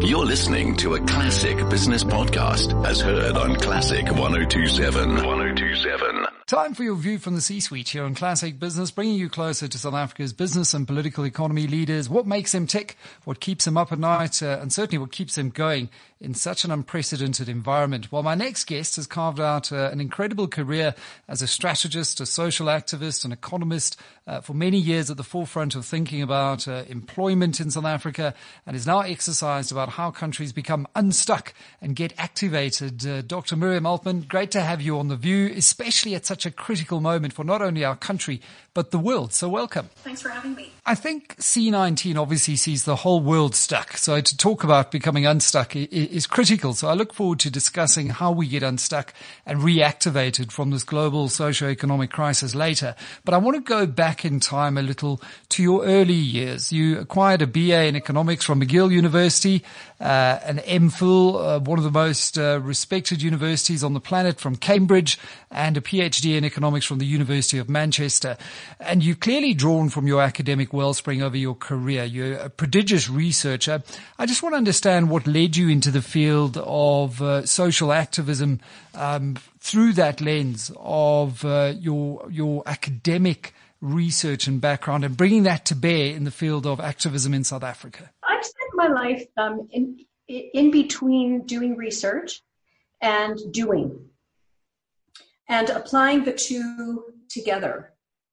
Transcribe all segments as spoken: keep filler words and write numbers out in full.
You're listening to a classic business podcast as heard on Classic one oh two point seven. one oh two point seven. Time for your view from the C-suite here on Classic Business, bringing you closer to South Africa's business and political economy leaders, what makes them tick, what keeps them up at night, uh, and certainly what keeps them going in such an unprecedented environment. Well, my next guest has carved out uh, an incredible career as a strategist, a social activist, an economist, uh, for many years at the forefront of thinking about uh, employment in South Africa, and is now exercised about how countries become unstuck and get activated. Uh, Doctor Miriam Altman, great to have you on The View, especially at such a critical moment for not only our country, but the world. So welcome. Thanks for having me. I think C nineteen obviously sees the whole world stuck. So to talk about becoming unstuck is critical. So I look forward to discussing how we get unstuck and reactivated from this global socio-economic crisis later. But I want to go back in time a little to your early years. You acquired a B A in economics from McGill University, uh, an MPhil, uh, one of the most uh, respected universities on the planet, from Cambridge, and a PhD in economics from the University of Manchester. And you've clearly drawn from your academic wellspring over your career. You're a prodigious researcher. I just want to understand what led you into the field of uh, social activism um, through that lens of uh, your your academic research and background, and bringing that to bear in the field of activism in South Africa. I've spent my life um, in in between doing research and doing, and applying the two together.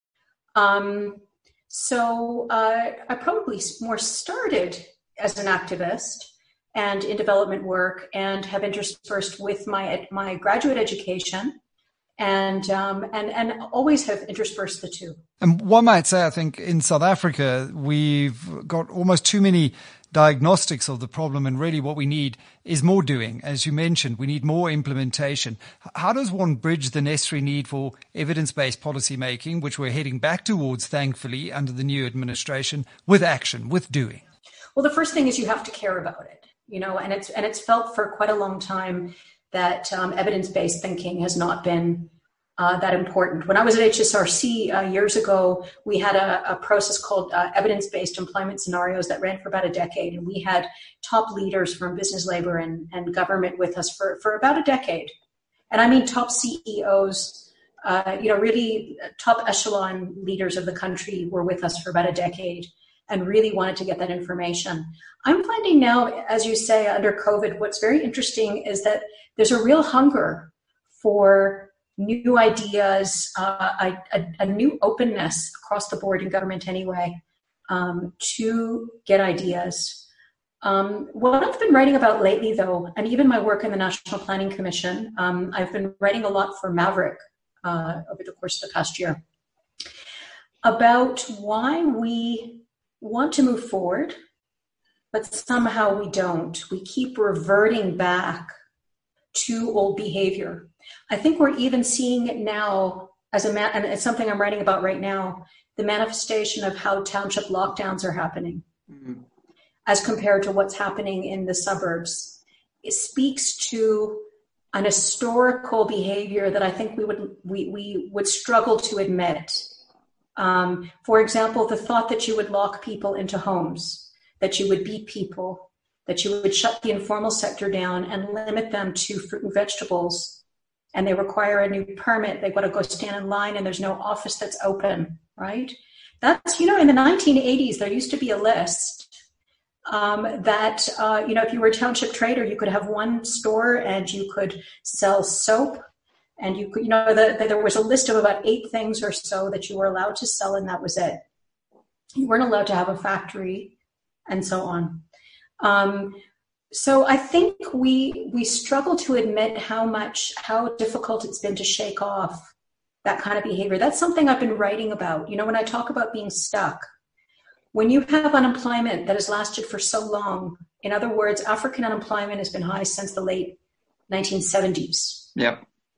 Um, so uh, I probably more started as an activist and in development work, and have interspersed with my my graduate education, and um, and and always have interspersed the two. And one might say, I think in South Africa, we've got almost too many diagnostics of the problem, and really what we need is more doing. As you mentioned, we need more implementation. How does one bridge the necessary need for evidence-based policy making, which we're heading back towards, thankfully, under the new administration, with action, with doing? Well, the first thing is you have to care about it, you know, and it's and it's felt for quite a long time that um, evidence-based thinking has not been Uh, that important. When I was at H S R C uh, years ago, we had a, a process called uh, evidence-based employment scenarios that ran for about a decade, and we had top leaders from business, labor, and, and government with us for, for about a decade. And I mean top C E Os, uh, you know, really top echelon leaders of the country were with us for about a decade and really wanted to get that information. I'm finding now, as you say, under COVID, what's very interesting is that there's a real hunger for new ideas, uh, a, a, a new openness across the board in government anyway, um, to get ideas. Um, what I've been writing about lately, though, and even my work in the National Planning Commission, um, I've been writing a lot for Maverick uh, over the course of the past year about why we want to move forward, but somehow we don't. We keep reverting back to old behavior. I think we're even seeing it now as a man, and it's something I'm writing about right now, the manifestation of how township lockdowns are happening, mm-hmm. as compared to what's happening in the suburbs. It speaks to an historical behavior that I think we would we, we would struggle to admit. Um, for example, the thought that you would lock people into homes, that you would beat people, that you would shut the informal sector down and limit them to fruit and vegetables, and they require a new permit. They've got to go stand in line, and there's no office that's open, right? That's, you know, in the nineteen eighties, there used to be a list um, that, uh, you know, if you were a township trader, you could have one store and you could sell soap, and you could, you know, the, the, there was a list of about eight things or so that you were allowed to sell, and that was it. You weren't allowed to have a factory, and so on. Um, So I think we we struggle to admit how much, how difficult it's been to shake off that kind of behavior. That's something I've been writing about. You know, when I talk about being stuck, when you have unemployment that has lasted for so long, in other words, African unemployment has been high since the late nineteen seventies. Yep.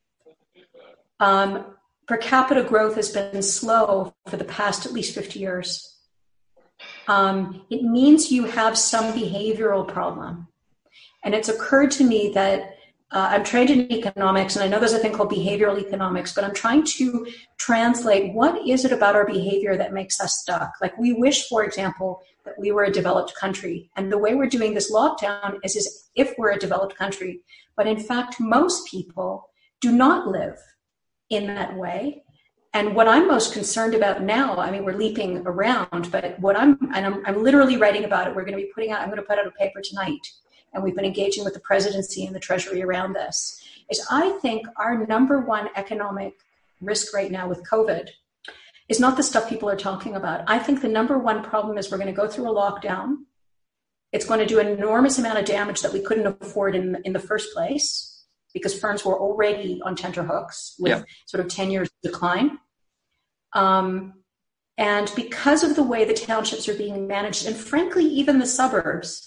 Um, per capita growth has been slow for the past at least fifty years. Um, it means you have some behavioral problem. And it's occurred to me that Uh, I'm trained in economics, and I know there's a thing called behavioral economics, but I'm trying to translate what is it about our behavior that makes us stuck. Like we wish, for example, that we were a developed country. And the way we're doing this lockdown is as if we're a developed country. But in fact, most people do not live in that way. And what I'm most concerned about now, I mean, we're leaping around, but what I'm, and I'm, I'm literally writing about it. We're going to be putting out, I'm going to put out a paper tonight. And we've been engaging with the presidency and the Treasury around this, is I think our number one economic risk right now with COVID is not the stuff people are talking about. I think the number one problem is we're going to go through a lockdown. It's going to do an enormous amount of damage that we couldn't afford in, in the first place because firms were already on tenterhooks with yeah. sort of ten years of decline. Um, and because of the way the townships are being managed, and frankly, even the suburbs,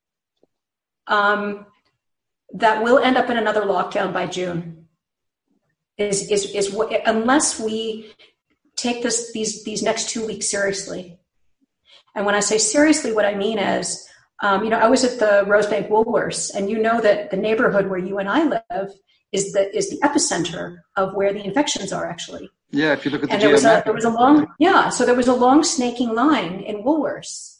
Um, that will end up in another lockdown by June. Is is is what, unless we take this these these next two weeks seriously. And when I say seriously, what I mean is, um, you know, I was at the Rosebank Woolworths, and you know that the neighborhood where you and I live is the is the epicenter of where the infections are actually. Yeah, if you look at the and there was a there was a long yeah, so there was a long snaking line in Woolworths.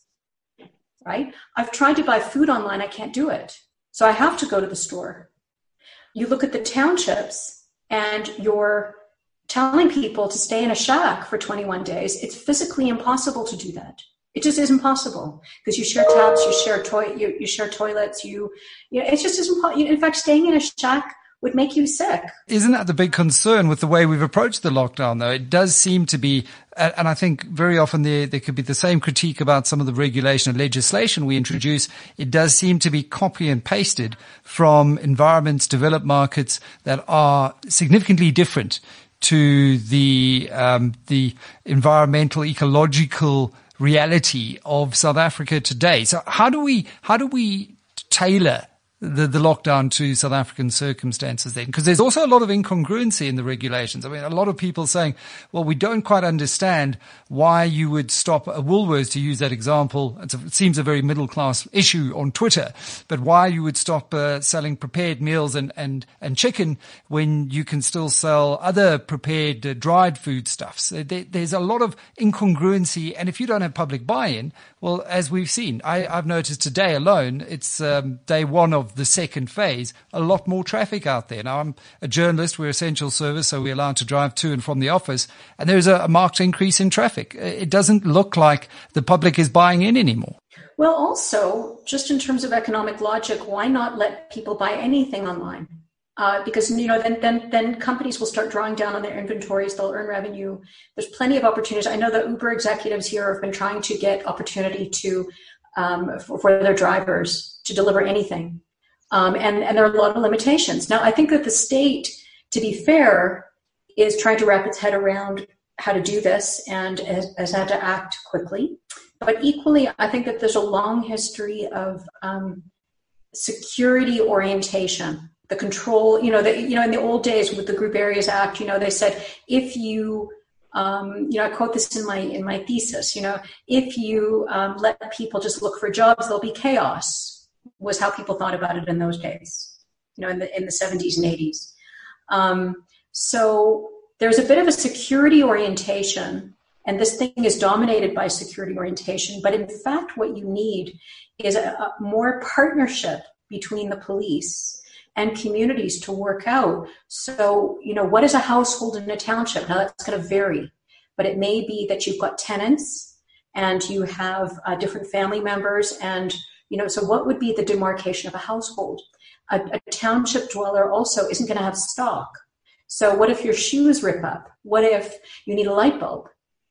Right? I've tried to buy food online. I can't do it. So I have to go to the store. You look at the townships and you're telling people to stay in a shack for twenty-one days. It's physically impossible to do that. It just isn't possible because you share taps, you share toy, you, you share toilets. You, you know, it just isn't possible. In fact, staying in a shack would make you sick. Isn't that the big concern with the way we've approached the lockdown, though? It does seem to be, and I think very often there, there could be the same critique about some of the regulation and legislation we introduce. It does seem to be copy and pasted from environments, developed markets that are significantly different to the, um, the environmental, ecological reality of South Africa today. So how do we, how do we tailor the, the lockdown to South African circumstances then? Because there's also a lot of incongruency in the regulations. I mean, a lot of people saying, well, we don't quite understand why you would stop a Woolworths, to use that example. It's a, it seems a very middle class issue on Twitter, but why you would stop uh, selling prepared meals and, and, and chicken when you can still sell other prepared uh, dried foodstuffs. There, there's a lot of incongruency. And if you don't have public buy-in, well, as we've seen, I, I've noticed today alone, it's um, day one of the second phase, a lot more traffic out there. Now, I'm a journalist. We're essential service, so we're allowed to drive to and from the office. And there's a, a marked increase in traffic. It doesn't look like the public is buying in anymore. Well, also, just in terms of economic logic, why not let people buy anything online? Uh, because, you know, then, then, then companies will start drawing down on their inventories. They'll earn revenue. There's plenty of opportunities. I know that Uber executives here have been trying to get opportunity to, um, for, for their drivers to deliver anything. Um, and, and there are a lot of limitations. Now, I think that the state, to be fair, is trying to wrap its head around how to do this and has, has had to act quickly. But equally, I think that there's a long history of um, security orientation. The control, you know, the, you know, in the old days with the Group Areas Act, you know, they said if you, um, you know, I quote this in my in my thesis, you know, if you um, let people just look for jobs, there'll be chaos. Was how people thought about it in those days, you know, in the in the seventies and eighties. Um, so there's a bit of a security orientation, and this thing is dominated by security orientation. But in fact, what you need is a, a more partnership between the police and communities to work out. So, you know, what is a household in a township? Now that's going to vary, but it may be that you've got tenants and you have uh, different family members and, you know, so what would be the demarcation of a household? A, a township dweller also isn't going to have stock. So what if your shoes rip up? What if you need a light bulb?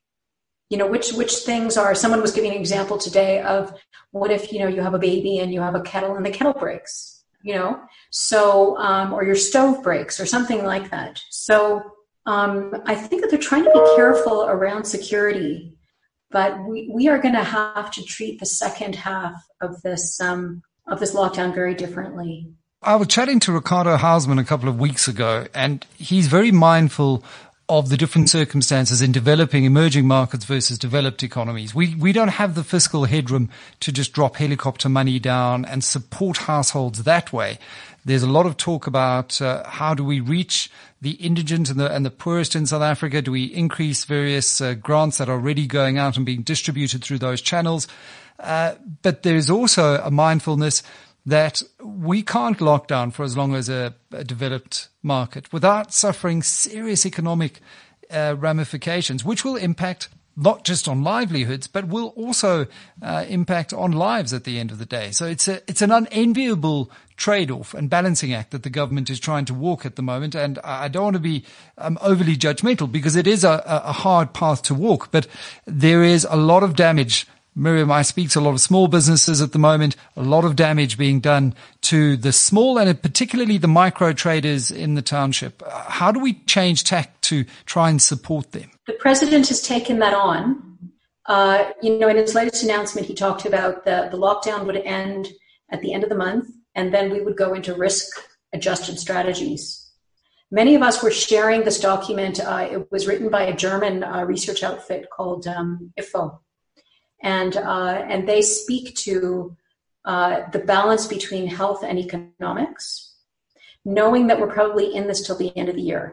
You know, which which things are, someone was giving an example today of what if, you know, you have a baby and you have a kettle and the kettle breaks, you know, so, um, or your stove breaks or something like that. So um, I think that they're trying to be careful around security. But we, we are going to have to treat the second half of this um, of this lockdown very differently. I was chatting to Ricardo Hausmann a couple of weeks ago, and he's very mindful of the different circumstances in developing emerging markets versus developed economies. We we don't have the fiscal headroom to just drop helicopter money down and support households that way. There's a lot of talk about uh, how do we reach the indigent and the, and the poorest in South Africa? Do we increase various uh, grants that are already going out and being distributed through those channels? Uh, but there's also a mindfulness that we can't lock down for as long as a, a developed market without suffering serious economic uh, ramifications, which will impact not just on livelihoods, but will also uh, impact on lives at the end of the day. So it's a it's an unenviable trade-off and balancing act that the government is trying to walk at the moment. And I don't want to be um, overly judgmental because it is a, a hard path to walk, but there is a lot of damage. Miriam, I speak to a lot of small businesses at the moment, a lot of damage being done to the small and particularly the micro traders in the township. How do we change tack to try and support them? The president has taken that on. Uh, you know, in his latest announcement, he talked about the, the lockdown would end at the end of the month, and then we would go into risk-adjusted strategies. Many of us were sharing this document. Uh, it was written by a German uh, research outfit called um, I F O. And uh, and they speak to uh, the balance between health and economics, knowing that we're probably in this till the end of the year.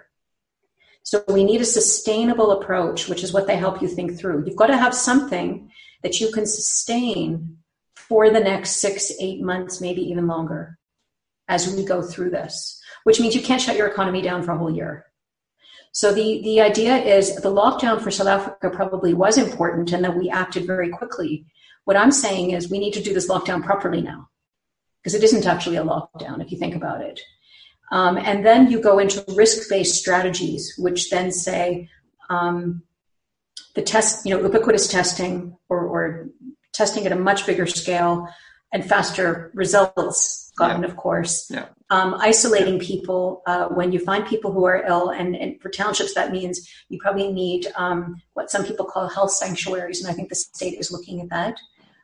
So we need a sustainable approach, which is what they help you think through. You've got to have something that you can sustain for the next six, eight months, maybe even longer as we go through this, which means you can't shut your economy down for a whole year. So the, the idea is the lockdown for South Africa probably was important and that we acted very quickly. What I'm saying is we need to do this lockdown properly now because it isn't actually a lockdown if you think about it. Um, and then you go into risk-based strategies, which then say um, the test, you know, ubiquitous testing or, or testing at a much bigger scale and faster results gotten, yeah. of course. Yeah. Um, isolating people uh, when you find people who are ill, and, and for townships that means you probably need um, what some people call health sanctuaries, and I think the state is looking at that.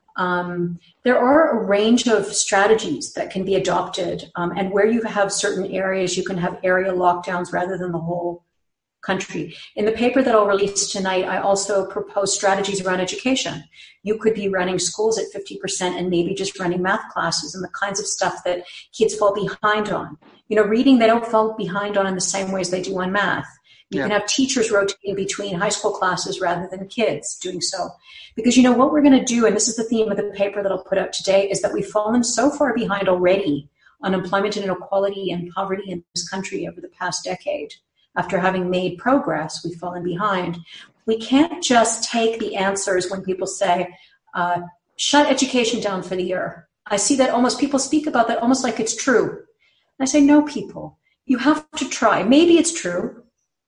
Um, there are a range of strategies that can be adopted, um, and where you have certain areas, you can have area lockdowns rather than the whole country. In the paper that I'll release tonight, I also propose strategies around education. You could be running schools at fifty percent and maybe just running math classes and the kinds of stuff that kids fall behind on. You know, reading they don't fall behind on in the same ways they do on math. You yeah. can have teachers rotating between high school classes rather than kids doing so. Because, you know, what we're going to do, and this is the theme of the paper that I'll put out today, is that we've fallen so far behind already on employment and inequality and poverty in this country over the past decade. After having made progress, we've fallen behind. We can't just take the answers when people say, uh, shut education down for the year. I see that almost people speak about that almost like it's true. And I say, no, people, you have to try. Maybe it's true,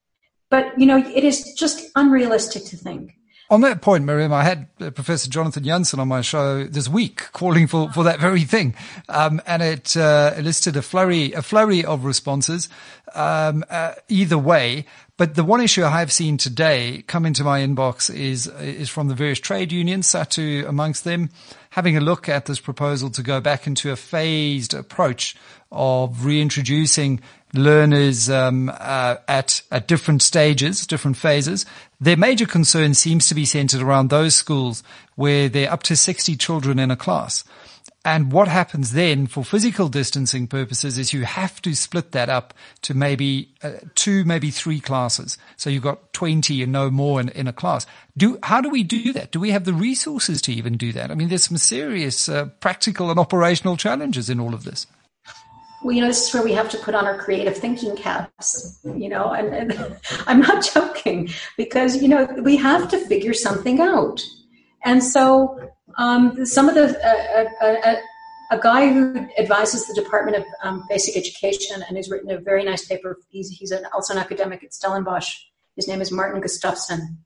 but, you know, it is just unrealistic to think. On that point, Miriam, I had uh, Professor Jonathan Jansen on my show this week calling for, for that very thing. Um, and it, uh, elicited a flurry, a flurry of responses, um, uh, either way. But the one issue I have seen today come into my inbox is, is from the various trade unions, SATU amongst them, having a look at this proposal to go back into a phased approach of reintroducing learners um, uh, at at different stages, different phases. Their major concern seems to be centered around those schools where there are up to sixty children in a class. And what happens then for physical distancing purposes is you have to split that up to maybe uh, two, maybe three classes. So you've got twenty and no more in, in a class. Do How do we do that? Do we have the resources to even do that? I mean, there's some serious uh, practical and operational challenges in all of this. Well, you know, this is where we have to put on our creative thinking caps, you know, and, and I'm not joking because, you know, we have to figure something out. And so um, some of the, uh, uh, uh, a guy who advises the Department of um, Basic Education and has written a very nice paper, he's, he's an, also an academic at Stellenbosch, his name is Martin Gustafsson,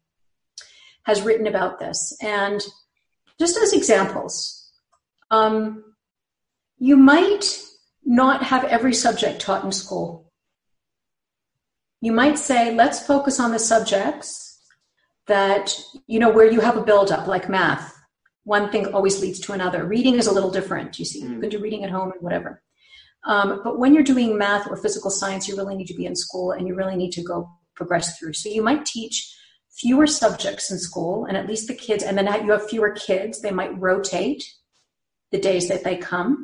has written about this. And just as examples, um, you might not have every subject taught in school. You might say, let's focus on the subjects that, you know, where you have a buildup, like math. One thing always leads to another. Reading is a little different. You see, you can do reading at home and whatever. Um, but when you're doing math or physical science, you really need to be in school and you really need to go progress through. So you might teach fewer subjects in school, and at least the kids, and then you have fewer kids. They might rotate the days that they come.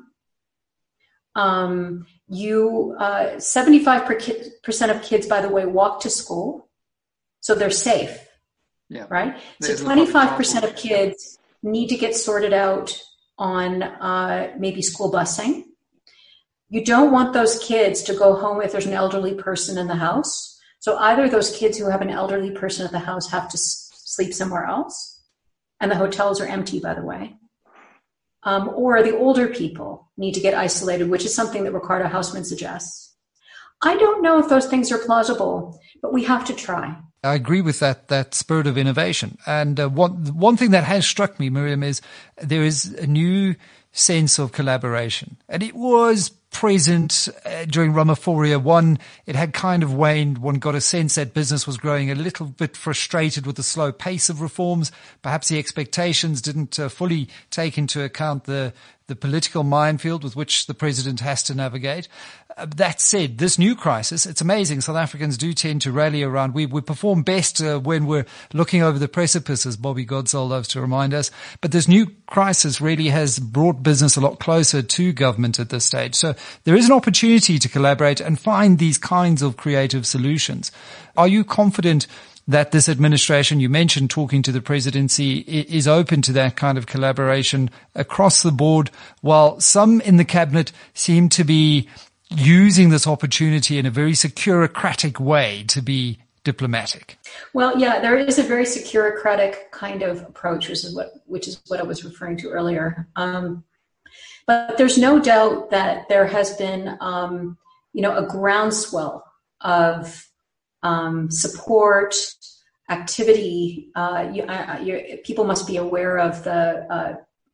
Um, you, uh, seventy-five percent of kids, by the way, walk to school, so they're safe, yeah. right? There's so twenty-five percent of kids need to get sorted out on uh, maybe school busing. You don't want those kids to go home if there's an elderly person in the house. So either those kids who have an elderly person at the house have to s- sleep somewhere else, and the hotels are empty, by the way. Um, or the older people need to get isolated, which is something that Ricardo Hausmann suggests. I don't know if those things are plausible, but we have to try. I agree with that, that spirit of innovation. And uh, one, one thing that has struck me, Miriam, is there is a new sense of collaboration. And it was present uh, during Ramaphoria. One, it had kind of waned. One got a sense that business was growing a little bit frustrated with the slow pace of reforms. Perhaps the expectations didn't uh, fully take into account the the political minefield with which the president has to navigate. Uh, that said, this new crisis, it's amazing. South Africans do tend to rally around. We, we perform best uh, when we're looking over the precipice, as Bobby Godsall loves to remind us. But this new crisis really has brought business a lot closer to government at this stage. So there is an opportunity to collaborate and find these kinds of creative solutions. Are you confident that this administration, you mentioned talking to the presidency, is open to that kind of collaboration across the board, while some in the cabinet seem to be using this opportunity in a very securocratic way to be diplomatic? Well, yeah, there is a very securocratic kind of approach, which is what which is what I was referring to earlier. Um, but there's no doubt that there has been, um, you know, a groundswell of Um, support, activity. Uh, you, I, you, people must be aware of the uh,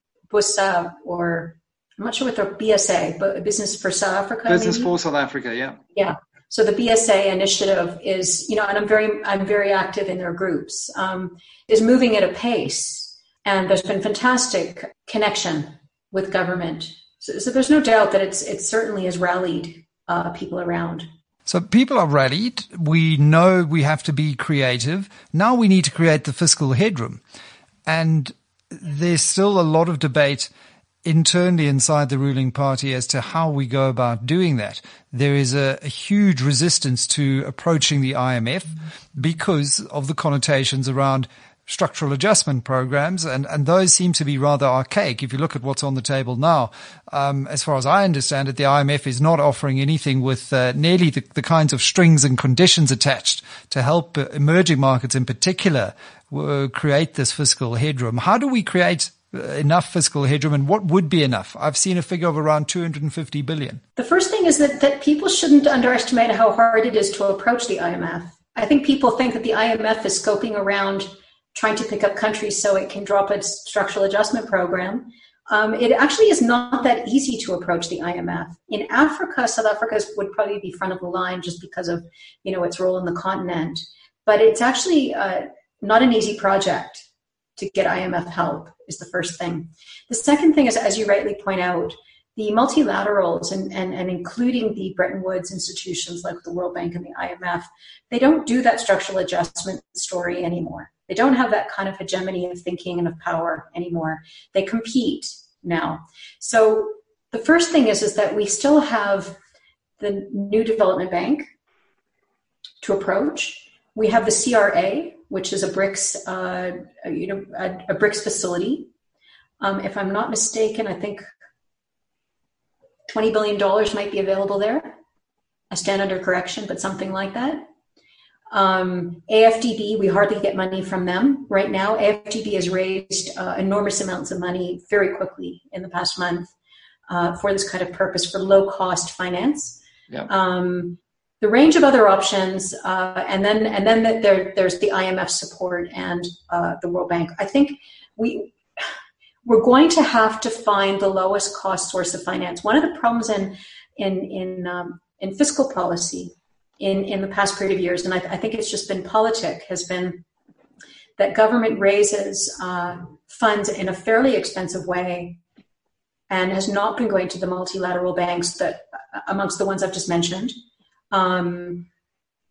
BUSA, or I'm not sure what the B S A, but Business for South Africa. Business maybe? for South Africa, yeah. Yeah. So the B S A initiative is, you know, and I'm very, I'm very active in their groups. Um, is moving at a pace, and there's been fantastic connection with government. So, so there's no doubt that it's it certainly has rallied uh, people around. So people are rallied. We know we have to be creative. Now we need to create the fiscal headroom. And there's still a lot of debate internally inside the ruling party as to how we go about doing that. There is a, a huge resistance to approaching the I M F because of the connotations around structural adjustment programs, and, and those seem to be rather archaic. If you look at what's on the table now, um, as far as I understand it, the I M F is not offering anything with uh, nearly the, the kinds of strings and conditions attached to help uh, emerging markets in particular uh, create this fiscal headroom. How do we create uh, enough fiscal headroom, and what would be enough? I've seen a figure of around two hundred fifty billion. The first thing is that, that people shouldn't underestimate how hard it is to approach the I M F. I think people think that the I M F is scoping around trying to pick up countries so it can drop its structural adjustment program. Um, it actually is not that easy to approach the I M F. In Africa, South Africa would probably be front of the line just because of, you know, its role in the continent. But it's actually uh, not an easy project to get I M F help, is the first thing. The second thing is, as you rightly point out, the multilaterals and, and, and including the Bretton Woods institutions like the World Bank and the I M F, they don't do that structural adjustment story anymore. They don't have that kind of hegemony of thinking and of power anymore. They compete now. So the first thing is, is that we still have the New Development Bank to approach. We have the C R A, which is a BRICS, uh, you know, a, a BRICS facility. Um, if I'm not mistaken, I think twenty billion dollars might be available there. I stand under correction, but something like that. Um, A F D B, we hardly get money from them right now. A F D B has raised uh, enormous amounts of money very quickly in the past month uh, for this kind of purpose, for low-cost finance. Yeah. Um, the range of other options, uh, and then and then the, there, there's the I M F support and uh, the World Bank. I think we we're going to have to find the lowest cost source of finance. One of the problems in in in um, in fiscal policy in, in the past period of years, and I, I think it's just been politic, has been that government raises uh, funds in a fairly expensive way and has not been going to the multilateral banks that, amongst the ones I've just mentioned, um,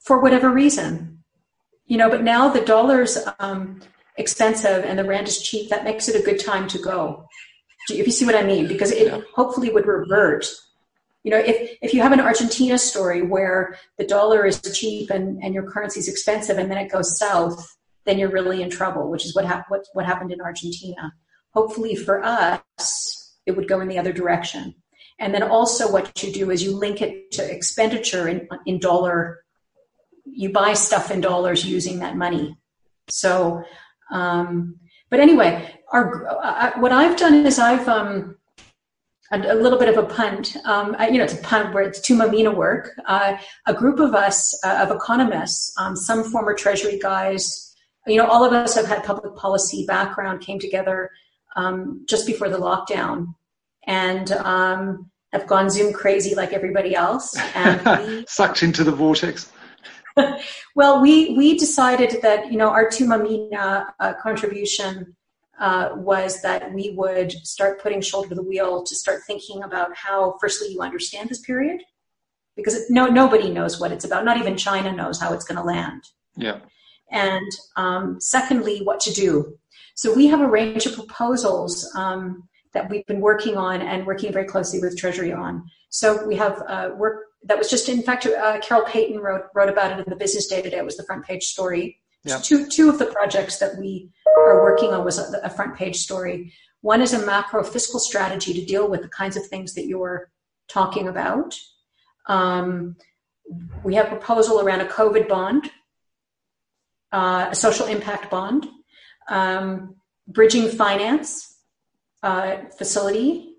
for whatever reason, you know, but now the dollar's um, expensive and the rand is cheap. That makes it a good time to go. If you see what I mean, because it yeah. hopefully would revert. You know, if, if you have an Argentina story where the dollar is cheap and, and your currency is expensive and then it goes south, then you're really in trouble, which is what, hap- what, what happened in Argentina. Hopefully for us, it would go in the other direction. And then also what you do is you link it to expenditure in, in dollar. You buy stuff in dollars using that money. So, um, but anyway, our, uh, what I've done is I've, um, a, a little bit of a punt, um, you know, it's a punt where it's to Mamina work. Uh, a group of us, uh, of economists, um, some former Treasury guys, you know, all of us have had public policy background, came together um, just before the lockdown and um, have gone Zoom crazy like everybody else. And we, sucked into the vortex. Well, we, we decided that, you know, our To Mamina uh, contribution Uh, was that we would start putting shoulder to the wheel to start thinking about how, firstly, you understand this period, because it, no nobody knows what it's about. Not even China knows how it's going to land. Yeah. And um, secondly, what to do. So we have a range of proposals um, that we've been working on and working very closely with Treasury on. So we have uh, work that was just, in fact, uh, Carol Payton wrote wrote about it in the Business Day today. It was the front page story. Yeah. Two two of the projects that we are working on was a, a front page story. One is a macro fiscal strategy to deal with the kinds of things that you're talking about. Um, we have a proposal around a COVID bond, uh, a social impact bond, um, bridging finance uh, facility,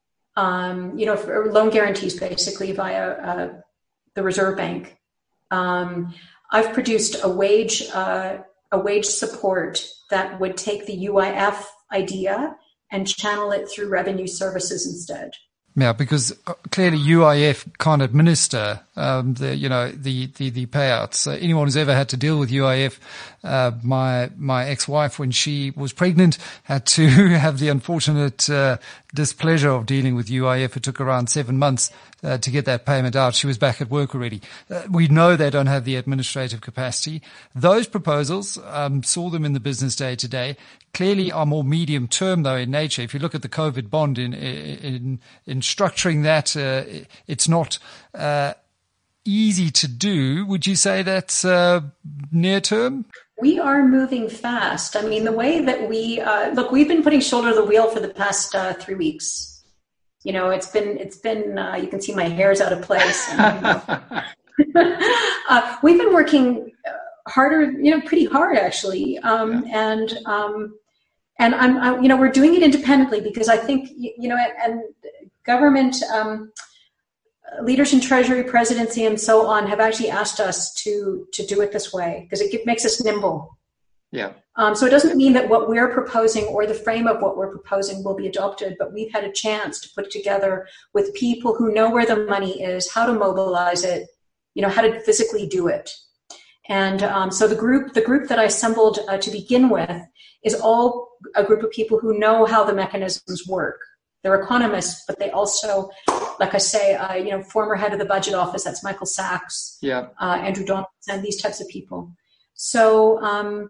um, you know, for loan guarantees basically via uh, the Reserve Bank. Um, I've produced a wage uh, a wage support that would take the U I F idea and channel it through revenue services instead. Yeah, because clearly U I F can't administer um, the you know the the, the payouts. So anyone who's ever had to deal with U I F, uh, my my ex-wife when she was pregnant had to have the unfortunate uh, displeasure of dealing with U I F. It took around seven months uh, to get that payment out. She was back at work already. Uh, we know they don't have the administrative capacity. Those proposals, um, saw them in the Business Day today, clearly are more medium term though in nature. If you look at the COVID bond in in in structuring that, uh, it's not uh, easy to do. Would you say that's uh, near term? We are moving fast. I mean, the way that we uh, look, we've been putting shoulder to the wheel for the past uh, three weeks. You know, it's been it's been. Uh, you can see my hair's out of place. And, you know, uh, we've been working harder. You know, pretty hard actually, um, yeah. and um, and I'm I, you know we're doing it independently because I think you know and. and government um, leaders in Treasury, presidency, and so on have actually asked us to to do it this way because it makes us nimble. Yeah. Um, so it doesn't mean that what we're proposing or the frame of what we're proposing will be adopted, but we've had a chance to put it together with people who know where the money is, how to mobilize it, you know, how to physically do it. And um, so the group, the group that I assembled uh, to begin with is all a group of people who know how the mechanisms work. They're economists, but they also, like I say, uh, you know, former head of the budget office, that's Michael Sachs, yeah, uh, Andrew Donaldson, these types of people. So, um,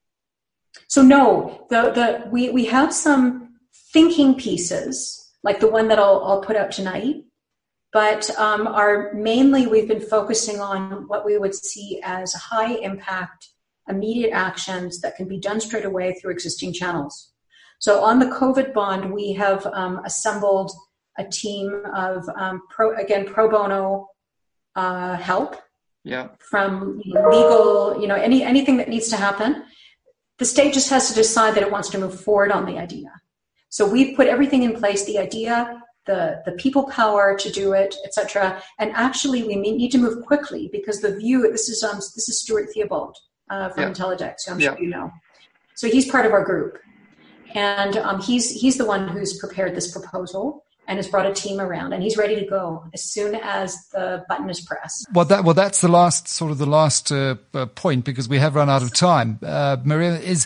so no, the the we we have some thinking pieces, like the one that I'll I'll put out tonight, but um, are mainly we've been focusing on what we would see as high impact, immediate actions that can be done straight away through existing channels. So on the COVID bond, we have um, assembled a team of, um, pro, again, pro bono uh, help yeah. from you know, legal, you know, any anything that needs to happen. The state just has to decide that it wants to move forward on the idea. So we've put everything in place, the idea, the, the people power to do it, et cetera. And actually, we need to move quickly because the view, this is um, this is Stuart Theobald uh, from yeah. Intellidex, so I'm yeah. sure you know. So he's part of our group. And um, he's he's the one who's prepared this proposal and has brought a team around, and he's ready to go as soon as the button is pressed. Well, that well, that's the last sort of the last uh, uh, point because we have run out of time. Uh, Maria, is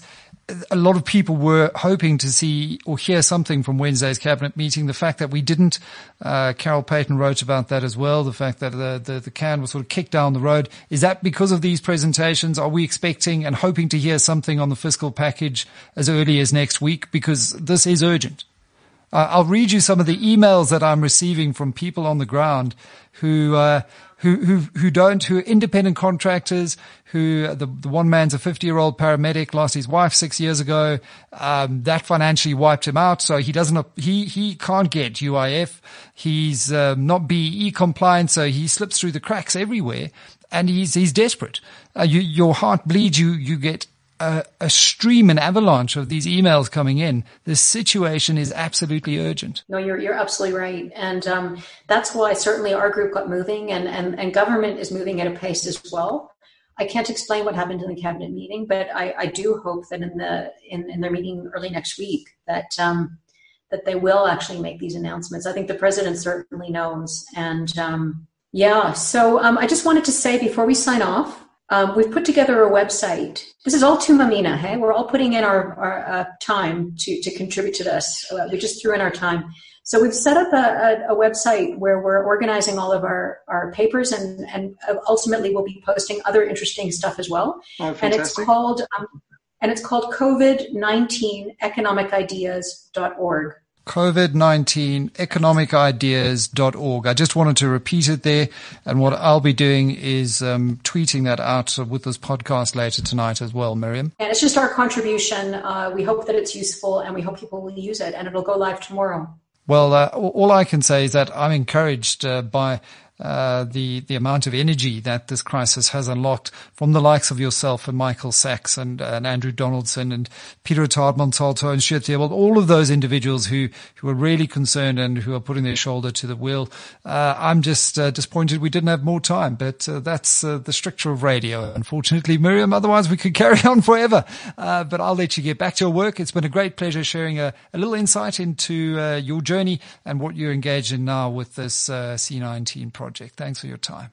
a lot of people were hoping to see or hear something from Wednesday's cabinet meeting. The fact that we didn't, uh, Carol Payton wrote about that as well. The fact that the, the, the can was sort of kicked down the road. Is that because of these presentations? Are we expecting and hoping to hear something on the fiscal package as early as next week? Because this is urgent. Uh, I'll read you some of the emails that I'm receiving from people on the ground who, uh, who, who, who don't, who are independent contractors, who, the, the one man's a fifty year old paramedic, lost his wife six years ago. Um, that financially wiped him out. So he doesn't, he, he can't get U I F. He's, um, not B E E compliant. So he slips through the cracks everywhere and he's, he's desperate. Uh, you, your heart bleeds. You, you get A, a stream, an avalanche of these emails coming in. This situation is absolutely urgent. No, you're you're absolutely right, and um, that's why certainly our group got moving, and, and and government is moving at a pace as well. I can't explain what happened in the cabinet meeting, but I, I do hope that in the in, in their meeting early next week that um, that they will actually make these announcements. I think the president certainly knows, and um, yeah. So um, I just wanted to say before we sign off. Um, we've put together a website. This is all to Mamina, hey? We're all putting in our, our uh, time to, to contribute to this. Uh, we just threw in our time. So we've set up a, a, a website where we're organizing all of our, our papers and, and ultimately we'll be posting other interesting stuff as well. Oh, and it's called, um, and it's called COVID nineteen economic ideas dot org. COVID nineteen economic ideas dot org. I just wanted to repeat it there. And what I'll be doing is um, tweeting that out with this podcast later tonight as well, Miriam. And it's just our contribution. Uh, we hope that it's useful and we hope people will use it, and it'll go live tomorrow. Well, uh, all I can say is that I'm encouraged uh, by uh, the, the amount of energy that this crisis has unlocked from the likes of yourself and Michael Sachs and, and Andrew Donaldson and Peter Montalto and Shirt Well, all of those individuals who, who are really concerned and who are putting their shoulder to the wheel. Uh, I'm just uh, disappointed we didn't have more time, but uh, that's uh, the stricture of radio, unfortunately, Miriam. Otherwise, we could carry on forever. Uh, but I'll let you get back to your work. It's been a great pleasure sharing a, a little insight into uh, your journey and what you're engaged in now with this uh, C nineteen project. Thanks for your time.